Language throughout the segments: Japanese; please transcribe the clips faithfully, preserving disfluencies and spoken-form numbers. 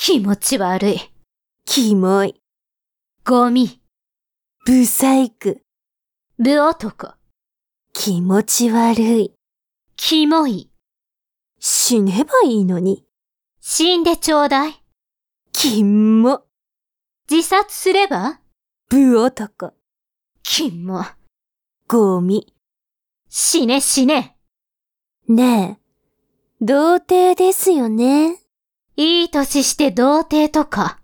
気持ち悪い。 キモい。 ゴミ。 ブサイク。 ブ男。 気持ち悪い。 キモい。 死ねばいいのに。 死んでちょうだい。 キモ。 自殺すれば？ ブ男。 キモ。 ゴミ。 死ね死ね。 ねえ、童貞ですよね。 いい年して童貞とか。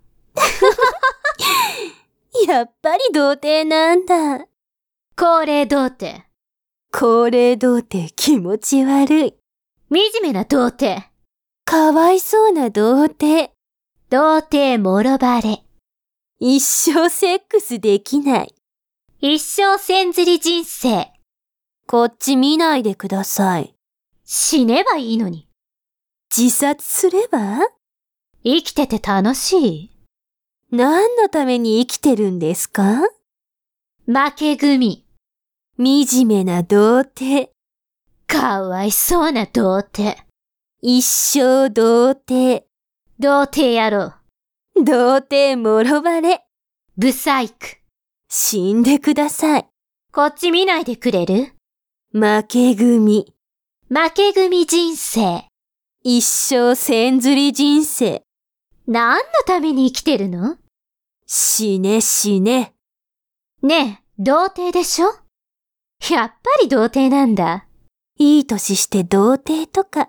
やっぱり童貞なんだ。 高齢童貞。 高齢童貞気持ち悪い。 惨めな童貞。 かわいそうな童貞。 童貞もろバレ。 一生セックスできない。 一生千釣り人生。 こっち見ないでください。 死ねばいいのに。 自殺すれば？ 生きてて楽しい？ 何のために生きてるんですか？ 負け組。 惨めな童貞。 かわいそうな童貞。 一生童貞。 童貞野郎。 童貞もろバレ。 ブサイク。 死んでください。 こっち見ないでくれる？ 負け組。 負け組人生。 一生千釣り人生。 何のために生きてるの？ 死ね死ね。 ねえ、童貞でしょ？やっぱり童貞なんだ。 いい年して童貞とか。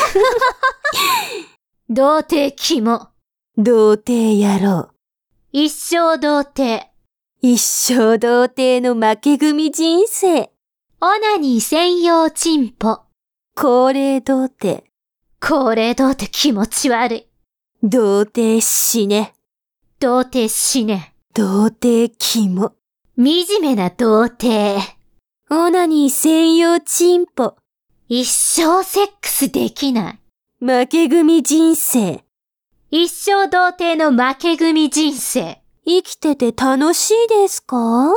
童貞キモ。 童貞野郎。 一生童貞。 一生童貞の負け組人生。 オナニー専用チンポ。 高齢童貞。 高齢童貞気持ち悪い。 童貞死ね。 童貞死ね。 童貞キモ。 惨めな童貞。 オナニー専用チンポ。 一生セックスできない。 負け組人生。 一生童貞の負け組人生。 生きてて楽しいですか？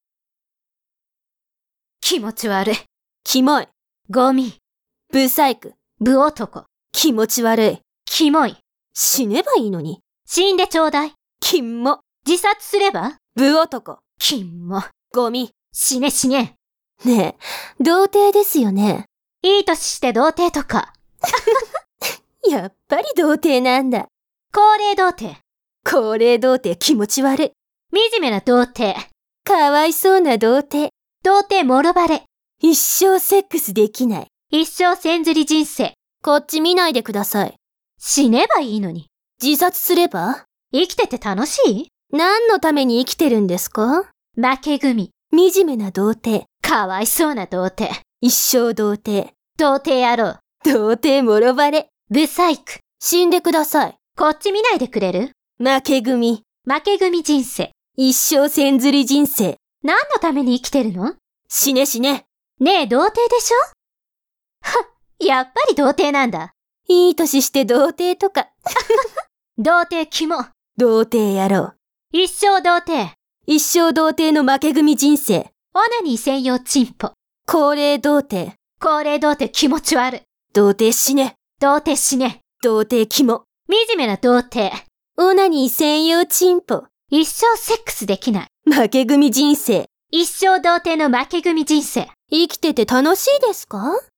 気持ち悪い。 キモい。 ゴミ。 ブサイク。 ブ男。 気持ち悪い。 キモい。 死ねばいいのに。 死んでちょうだい。 キモ。 自殺すれば？ ブ男。 キモ。 ゴミ。 死ね死ね。 ねえ、童貞ですよね。 いい年して童貞とか。 やっぱり童貞なんだ。 高齢童貞。 高齢童貞気持ち悪い。 惨めな童貞。 かわいそうな童貞。 童貞もろバレ。 一生セックスできない。 一生千釣り人生。 こっち見ないでください。 死ねばいいのに。 自殺すれば？ 生きてて楽しい？ 何のために生きてるんですか？ 負け組。 惨めな童貞。 かわいそうな童貞。 一生童貞。 童貞野郎。 童貞もろバレ。 ブサイク。 死んでください。 こっち見ないでくれる？ 負け組。 負け組人生。 一生千釣り人生。 何のために生きてるの？ 死ね死ね。 ねえ、童貞でしょ？はっ、やっぱり童貞なんだ。 いい年して童貞とか。 童貞キモ。 童貞野郎。 一生童貞。 一生童貞の負け組人生。 オナニー専用チンポ。 高齢童貞。 高齢童貞気持ち悪い。 童貞死ね。 童貞死ね。 童貞キモ。 惨めな童貞。 オナニー専用チンポ。 一生セックスできない。 負け組人生。 一生童貞の負け組人生。 生きてて楽しいですか？